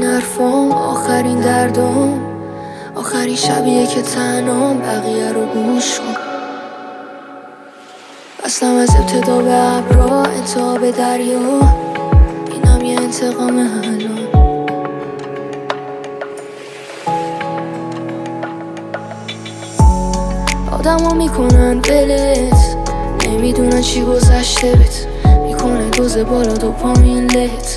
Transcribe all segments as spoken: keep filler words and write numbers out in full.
آخرین حرفام، آخرین دردام، آخرین شبیه که تنهام، بقیه رو گوش کن. اصلا از ابتدا به ابرا، انتها به دریا، اینم یه انتقام الان. آدم ها میکنن ولت، نمیدونن چی گذشته بت، میکنه دوز بالا دوپامین لت.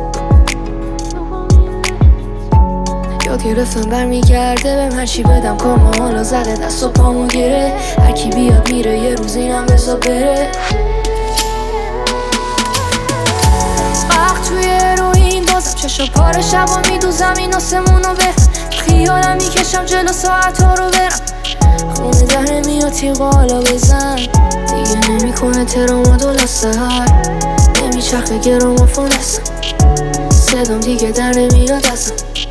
یاد گرفتم برمیگرده بهم هرچی بدم، کارما حالا زده دست و پامو گره. هرکی بیاد میره، یه روز اینم بزا بره. وقت توی اروین بازم چشا پاره، شبا میدوزم این آسمونو به خیالم میکشم جلو ساعت ها رو برم. خونه در نمیاد تیغا حالا بزن، دیگه نمیکنه تراماد و لسهر، نمیچرخه گرامافون هستم، صدام دیگه در نمیاد ازم.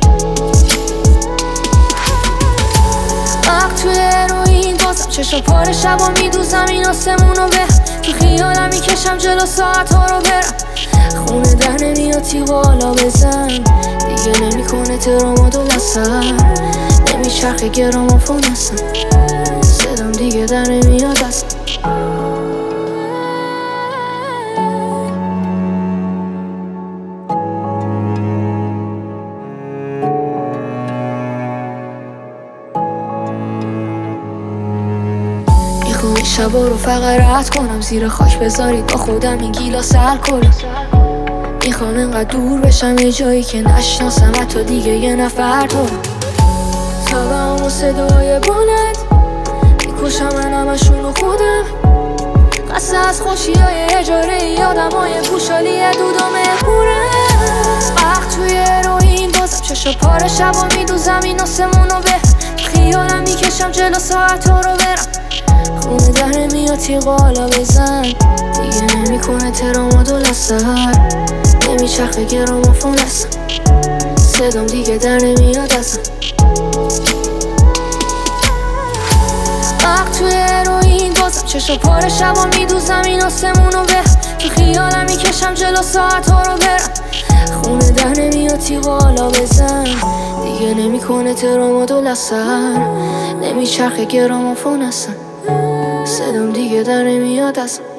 وقت توی اروین بازم چشا پاره، شبا میدوزم این آسمونو به تو خیالم میکشم جلو ساعت ها رو برم. خونه در نمیاد تیغا حالا بزن، دیگه نمیکنه تراماد و لسهر، نمیچرخه گرامافون هستم، صدام دیگه در نمیاد ازم. میخوام این شبا رو فقط رد کنم، زیر خاک بذارید با خودم این گیلاس الکل. میخوام انقدر دور بشم یه جایی که نشناسم حتی دیگه یه نفر تو. تا به همون صدای بلند میکشم من همشونو خودم، قصه از خوشی های اجاره یادم های گوشالی دودم مهمورم. وقت توی اروین بازم چشا پاره، شبا میدوزم این آسمونو به خیالم میکشم جلو ساعت ها رو برم. خونه در نمیاد تیغا حالا بزن، دیگه نمیکنه تراماد و لسهر، نمیچرخه گرامافون هستم، صدام دیگه در نمیاد ازم. وقت توی اروین بازم چشا پاره، شبا میدوزم این آسمونو به تو خیالم میکشم جلو ساعت ها رو برم. خونه در نمیاد تیغا حالا بزن، دیگه نمیکنه تراماد و لسهر، نمیچرخه گرامافون هستم، صدام دیگه در نمیاد ازم.